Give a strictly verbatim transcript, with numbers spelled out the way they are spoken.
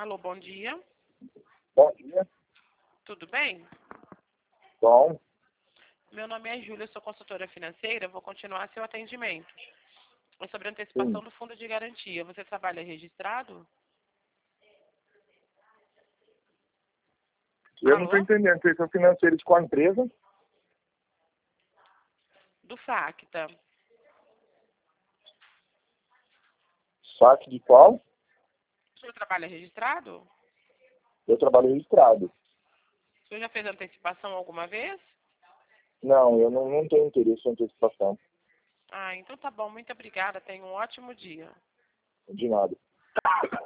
Alô, bom dia. Bom dia. Tudo bem? Bom, Meu nome é Júlia, sou consultora financeira. Vou continuar seu atendimento. É sobre a antecipação sim. do fundo de garantia. Você trabalha registrado? Eu não estou Alô? entendendo. Vocês são financeiros de qual empresa? Do Facta. Saque de qual? O senhor trabalha registrado? Eu trabalho registrado. O senhor já fez antecipação alguma vez? Não, eu não, não tenho interesse em antecipação. Ah, então tá bom. Muito obrigada. Tenha um ótimo dia. De nada.